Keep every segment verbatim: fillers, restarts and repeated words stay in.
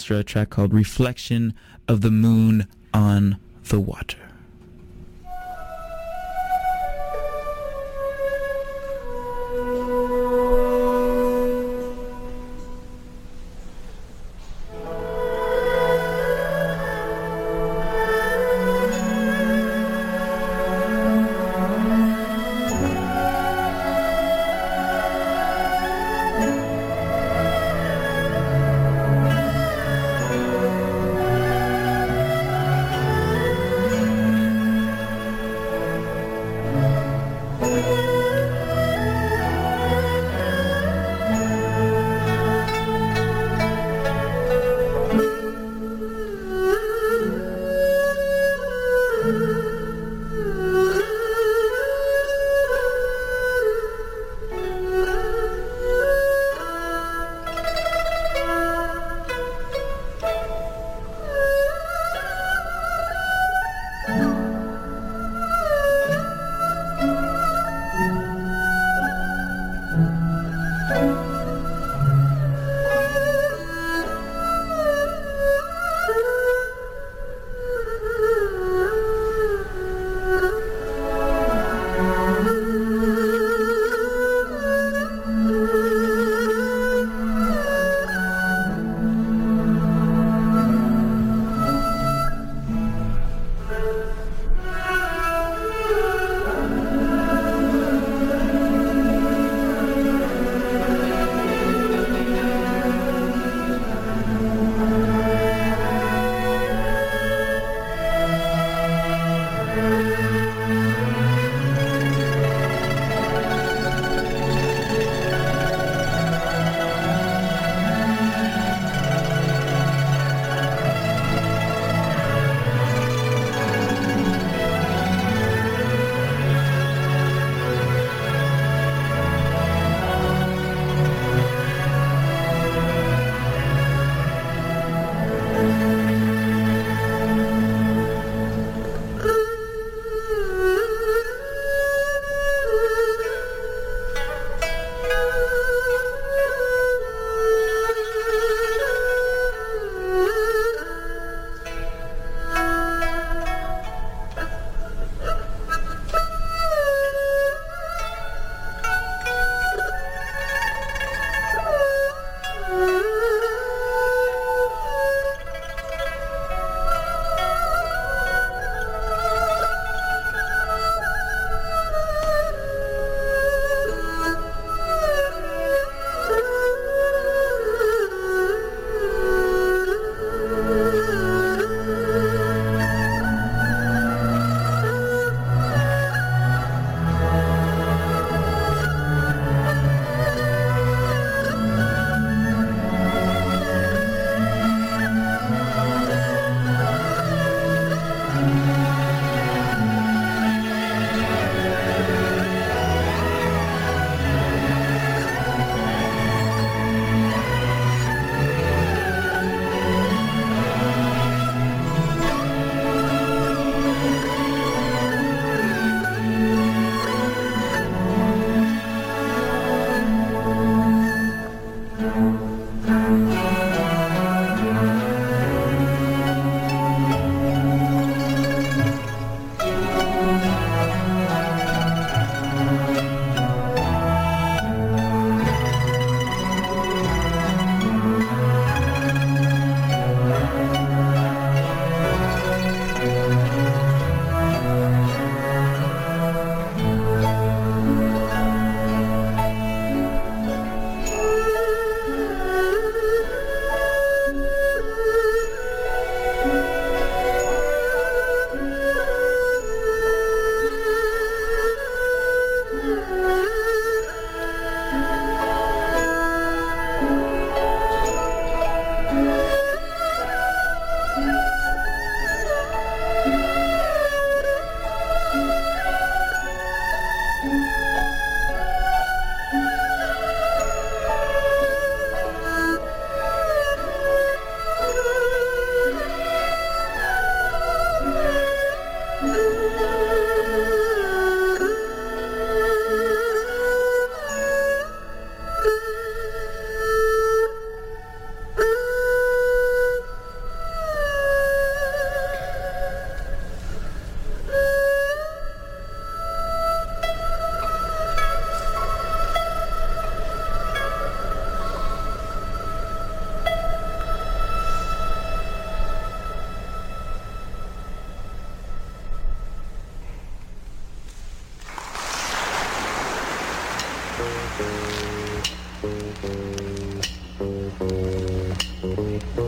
a track called Reflection of the Moon on the Water.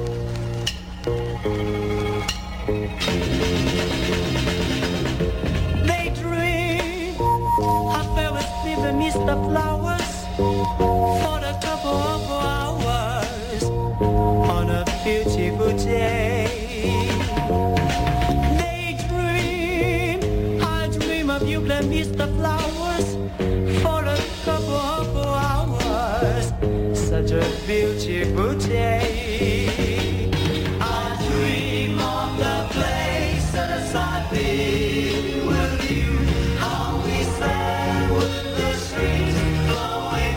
They dream I fell asleep amidst the flowers for a couple of hours on a beautiful day. They dream I dream of you amidst the flowers for a couple of hours, such a beautiful day. I dream of the places I've been with you, how we sang with the streams flowing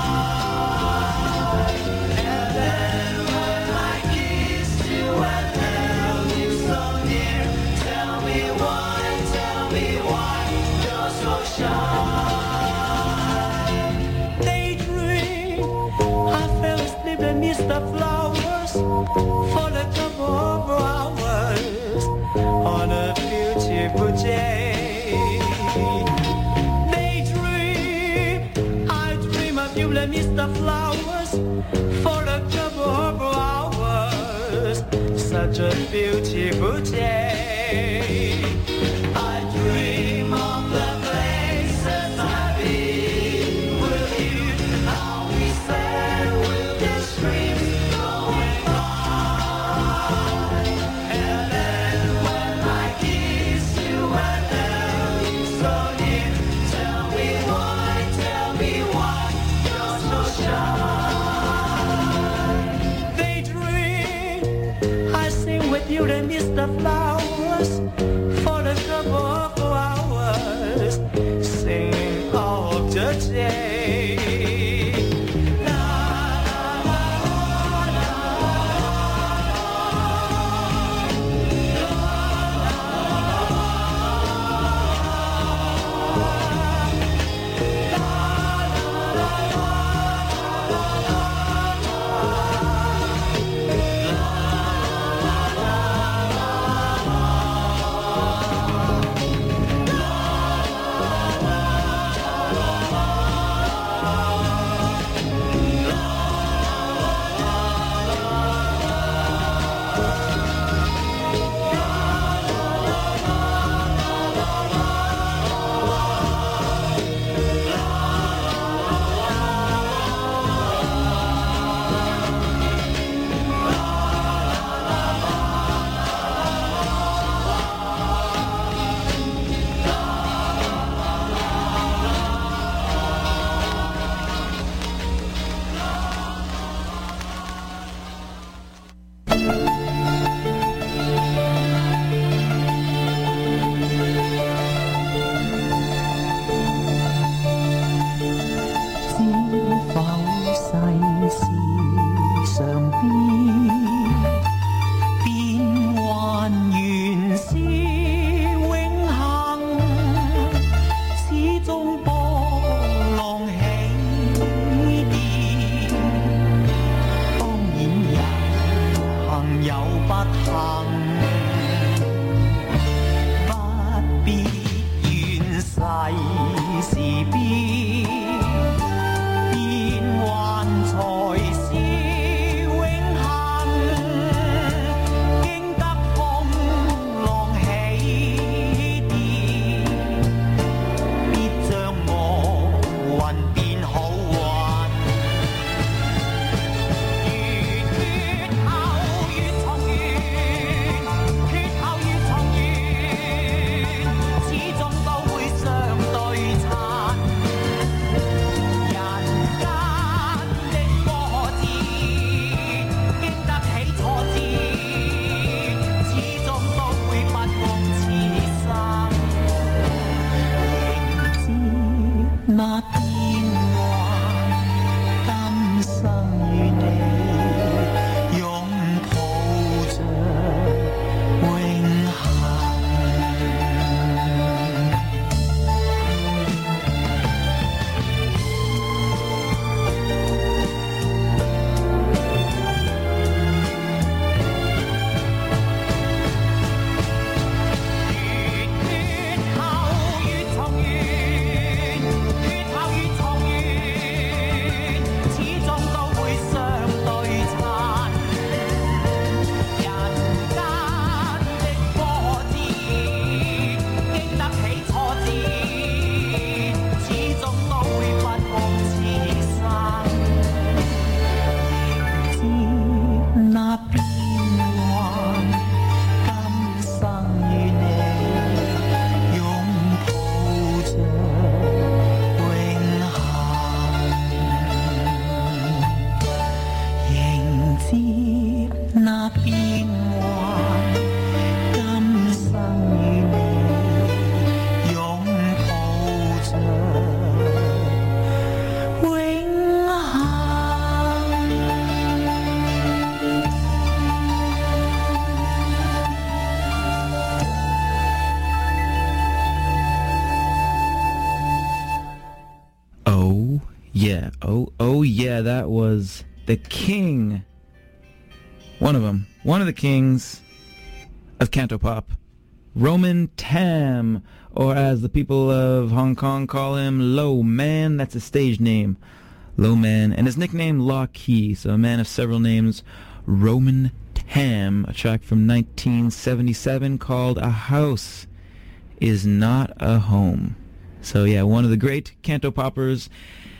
by, and then when I kissed you and held you so near, tell me why, tell me why you're so shy. They dream I fell asleep amidst the flowers for a couple of hours on a beautiful day. They dream I dream of you amidst the flowers for a couple of hours, such a beautiful day. I dream of the places I've been with you, how we sang with the streams flowing by, and then when I kiss you and held you so near, tell me why, tell me why you're so shy. They dream I sing with you amidst the flowers for a couple of hours, singing all of the day. La, la, la, Yeah, oh, oh yeah, that was the king. One of them. One of the kings of Cantopop. Roman Tam, or as the people of Hong Kong call him, Lo Man. That's his stage name, Lo Man. And his nickname, Law Key, so a man of several names, Roman Tam. A track from nineteen seventy-seven called A House Is Not a Home. So yeah, one of the great Cantopoppers.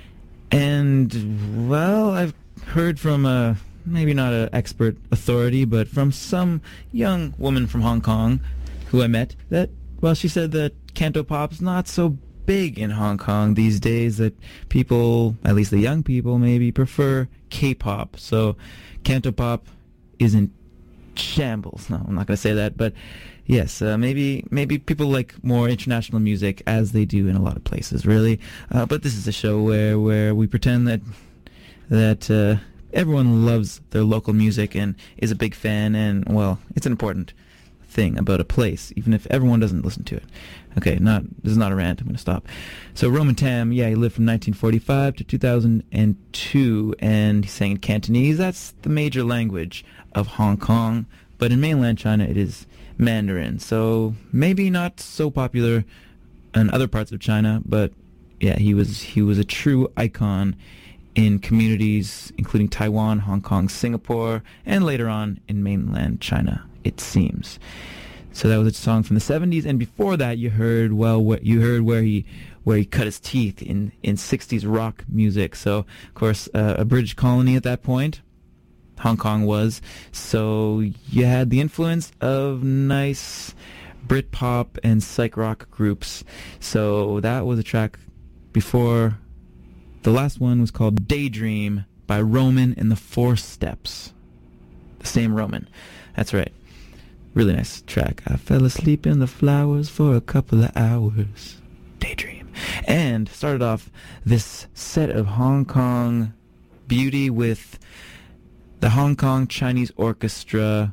And, well, I've heard from a, maybe not an expert authority, but from some young woman from Hong Kong who I met that, well, she said that Cantopop's not so big in Hong Kong these days, that people, at least the young people maybe, prefer K-pop. So Cantopop isn't shambles. No, I'm not going to say that, but yes, uh, maybe maybe people like more international music, as they do in a lot of places, really. Uh, but this is a show where, where we pretend that that uh, everyone loves their local music and is a big fan, and, well, it's an important thing about a place, even if everyone doesn't listen to it. Okay, not this is not a rant. I'm going to stop. So Roman Tam, yeah, he lived from nineteen forty-five to two thousand two, and he sang in Cantonese. That's the major language of Hong Kong, but in mainland China it is Mandarin. So maybe not so popular in other parts of China, but yeah, he was he was a true icon in communities including Taiwan, Hong Kong, Singapore, and later on in mainland China, it seems. So that was a song from the seventies, and before that you heard well what you heard where he where he cut his teeth in in sixties rock music. So of course uh, a British colony at that point, Hong Kong was, so you had the influence of nice Britpop and psych rock groups. So that was a track before. The last one was called Daydream by Roman and the Four Steps. The same Roman. That's right. Really nice track. I fell asleep in the flowers for a couple of hours. Daydream. And started off this set of Hong Kong beauty with the Hong Kong Chinese Orchestra,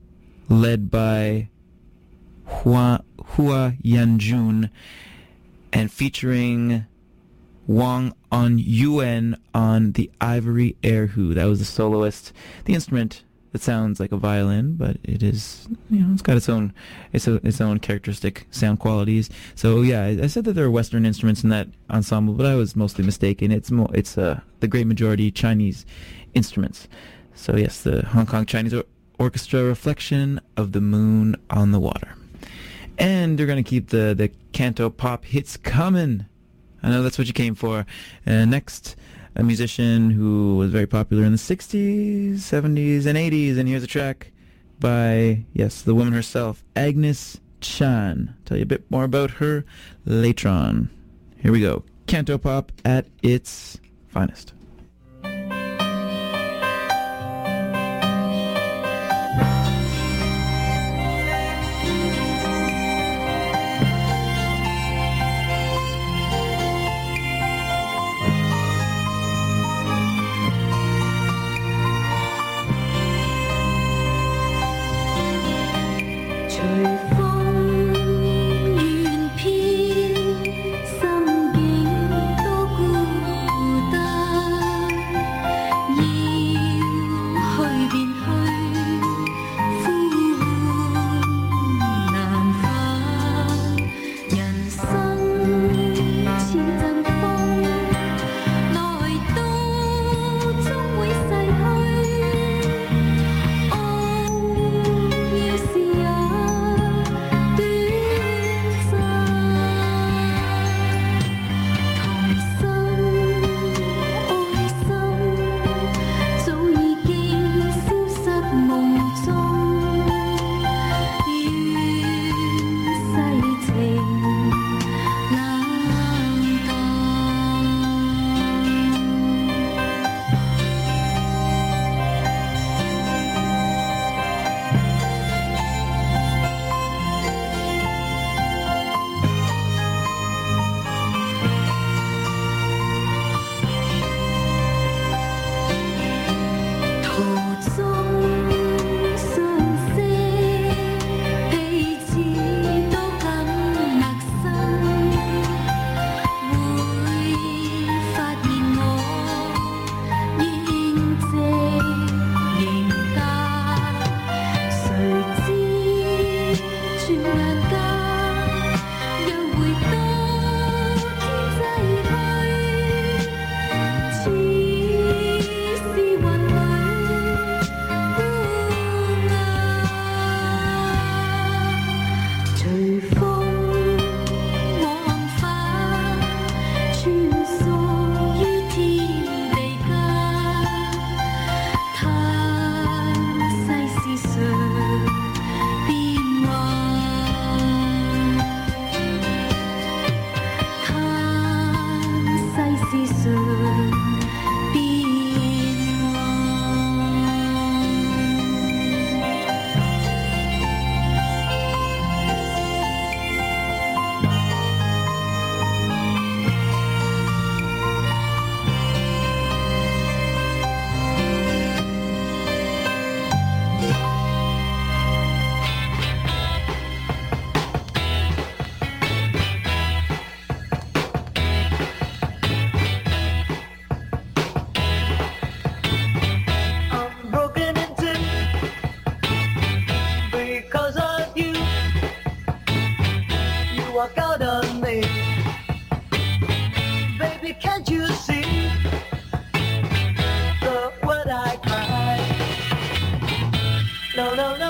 led by Hua, Hua Yanjun, and featuring Wang On Yuan on the ivory erhu. That was the soloist. The instrument that sounds like a violin, but it is, you know, it's got its own, its a, its own characteristic sound qualities. So yeah, I, I said that there are Western instruments in that ensemble, but I was mostly mistaken. It's more, it's uh, the great majority Chinese instruments. So yes, the Hong Kong Chinese or- Orchestra, Reflection of the Moon on the Water. And they're going to keep the, the Cantopop hits coming. I know that's what you came for. Uh, next, a musician who was very popular in the sixties, seventies, and eighties. And here's a track by, yes, the woman herself, Agnes Chan. Tell you a bit more about her later on. Here we go. Cantopop at its finest.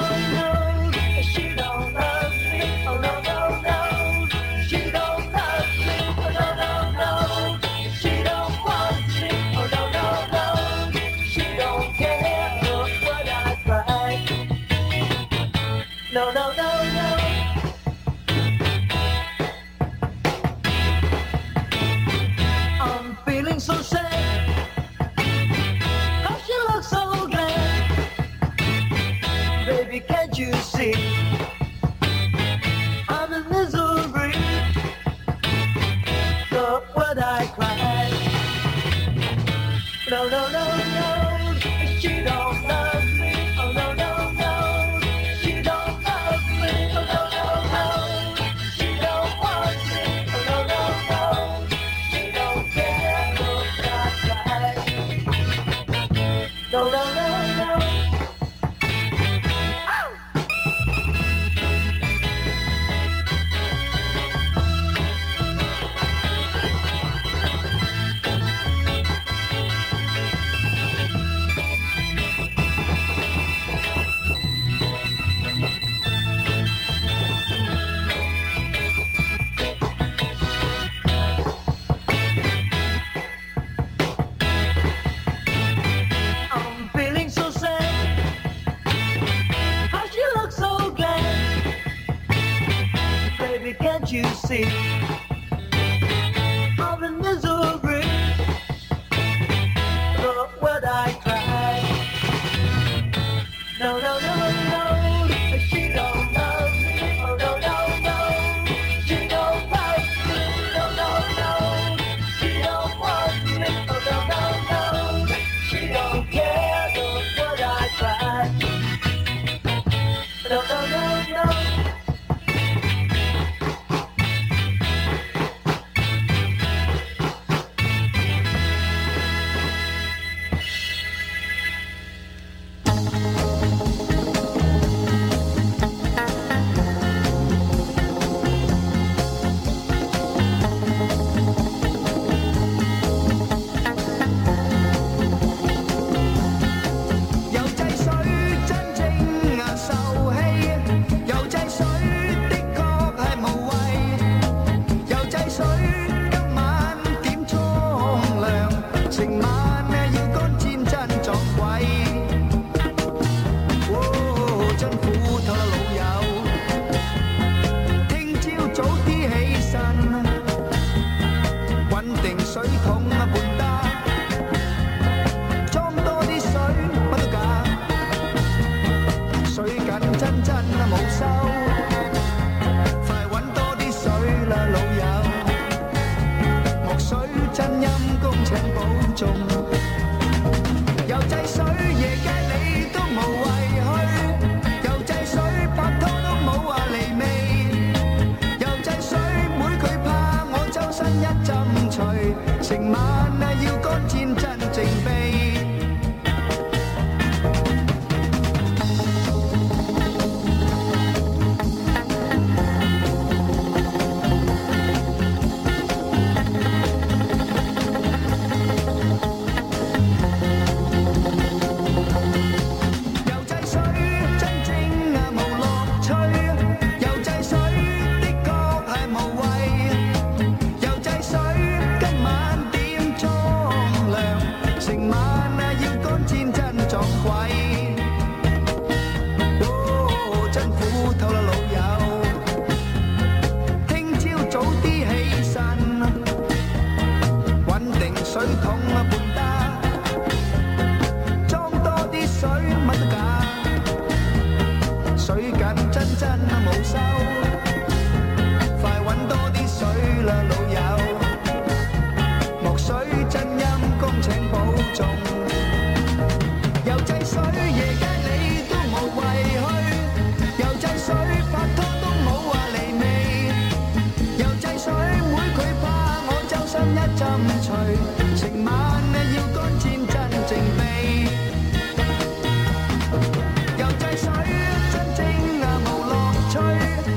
游制水真正啊無樂趣。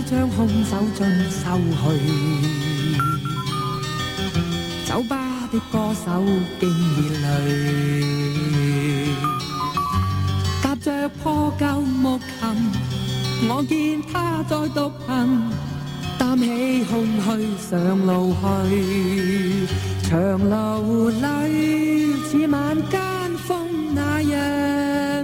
將空手盡收去。酒吧的歌手經熱淚，踏着破舊木琴，我見他在獨行，擔起空虛上路去。長路裏似晚間風那樣，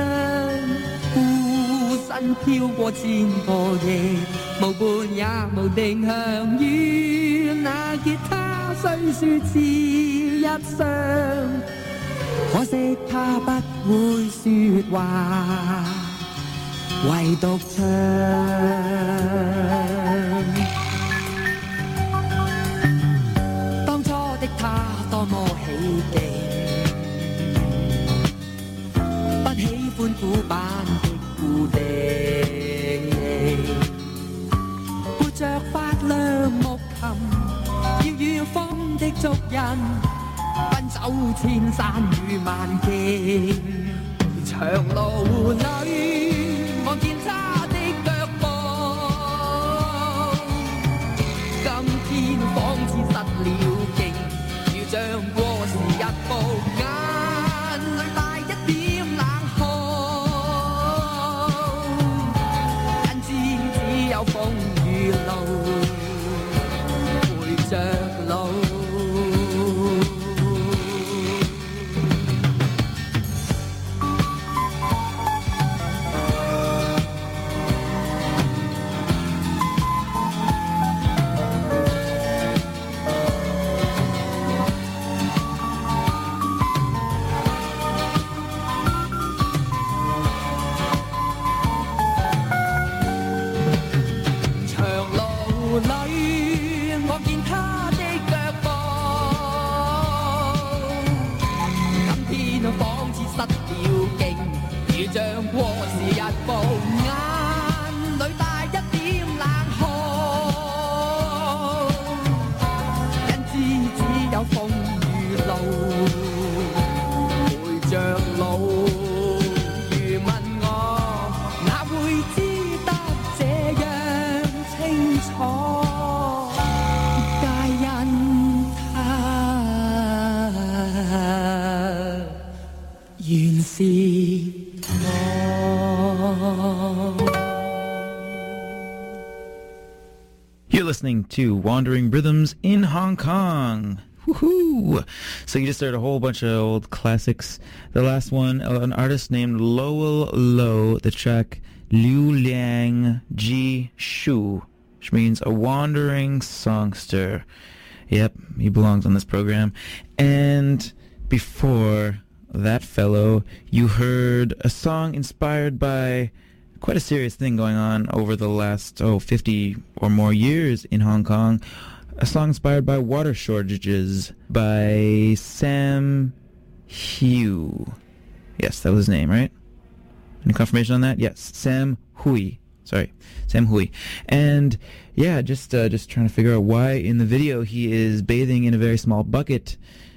孤身飄過千個夜，無伴也無定向。願那吉他雖說是一雙，可惜他不會說話，唯獨唱。當初的他多麼起勁，不喜歡古板的固定，撥着發亮木琴，要與風的足印，奔走千山與萬徑。長路裏我見他的腳步，今天仿似失了勁，如像過時日步，眼淚帶一點冷酷，因知只有風雨路陪着路。 You're listening to Wandering Rhythms in Hong Kong. Woohoo! So you just heard a whole bunch of old classics. The last one, uh, an artist named Lowell Low, the track Liu Liang Ji Shu, which means a wandering songster. Yep, he belongs on this program. And before that fellow, you heard a song inspired by quite a serious thing going on over the last, oh, fifty or more years in Hong Kong. A song inspired by water shortages by Sam Hui. Yes, that was his name, right? Any confirmation on that? Yes, Sam Hui. Sorry, Sam Hui. And yeah, just uh, just trying to figure out why in the video he is bathing in a very small bucket.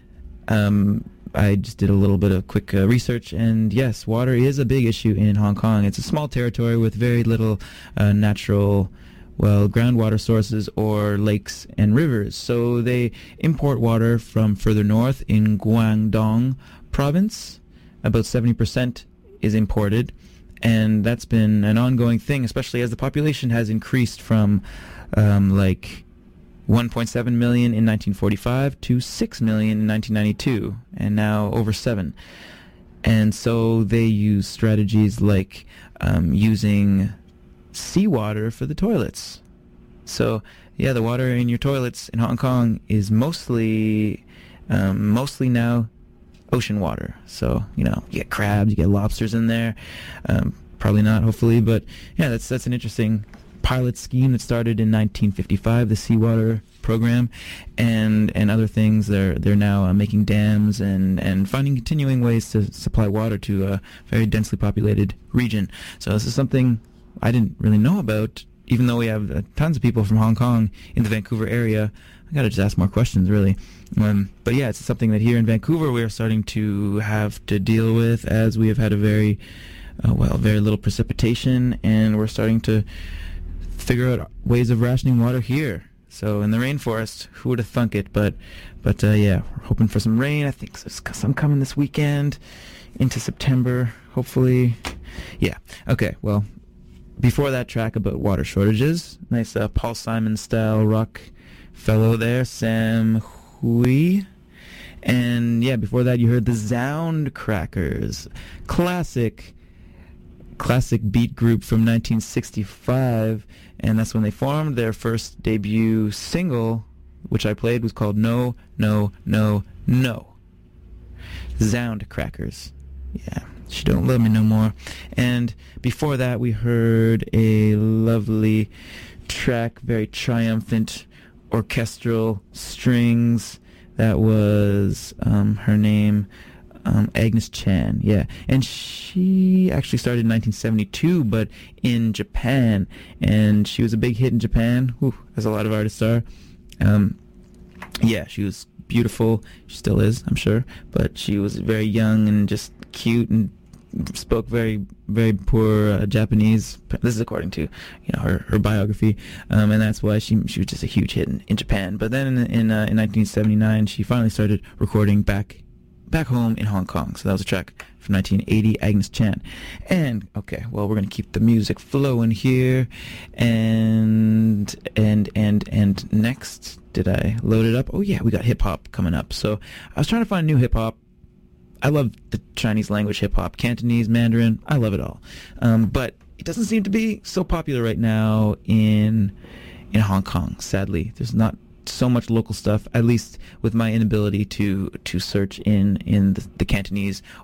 Um... I just did a little bit of quick uh, research, and yes, water is a big issue in Hong Kong. It's a small territory with very little uh, natural, well, groundwater sources or lakes and rivers. So they import water from further north in Guangdong province. About seventy percent is imported, and that's been an ongoing thing, especially as the population has increased from um, like one point seven million in nineteen forty-five to six million in nineteen ninety-two, and now over seven. And so they use strategies like um, using seawater for the toilets. So yeah, the water in your toilets in Hong Kong is mostly um, mostly now ocean water. So, you know, you get crabs, you get lobsters in there. Um, probably not, hopefully, but yeah, that's that's an interesting pilot scheme that started in nineteen fifty-five, the seawater program, and and other things. They're they're now uh, making dams and and finding continuing ways to supply water to a very densely populated region. So this is something I didn't really know about, even though we have uh, tons of people from Hong Kong in the Vancouver area. I gotta just ask more questions, really. Um, but yeah, it's something that here in Vancouver we are starting to have to deal with, as we have had a very uh, well very little precipitation, and we're starting to figure out ways of rationing water here. So in the rainforest, who would have thunk it? But, but uh, yeah, we're hoping for some rain. I think there's some coming this weekend into September, hopefully. Yeah. Okay. Well, before that track about water shortages, nice uh, Paul Simon style rock fellow there, Sam Hui. And yeah, before that you heard the Soundcrackers, classic, classic beat group from nineteen sixty-five. And that's when they formed. Their first debut single, which I played, was called No, No, No, No. Soundcrackers. Yeah, She Don't Love Me No More. And before that, we heard a lovely track, very triumphant, orchestral strings. That was um, her name, um, Agnes Chan, yeah. And she actually started in nineteen seventy-two, but in Japan. And she was a big hit in Japan, whew, as a lot of artists are. Um, yeah, she was beautiful. She still is, I'm sure. But she was very young and just cute and spoke very, very poor uh, Japanese. This is according to, you know, her, her biography, um, and that's why she she was just a huge hit in, in Japan. But then in in, uh, in nineteen seventy-nine, she finally started recording back back home in Hong Kong. So that was a track from nineteen eighty, Agnes Chan. And okay, well, we're gonna keep the music flowing here, and and and and next, did I load it up? Oh yeah, we got hip hop coming up. So I was trying to find new hip hop. I love the Chinese language hip-hop, Cantonese, Mandarin, I love it all. Um, but it doesn't seem to be so popular right now in in Hong Kong, sadly. There's not so much local stuff, at least with my inability to to search in, in the, the Cantonese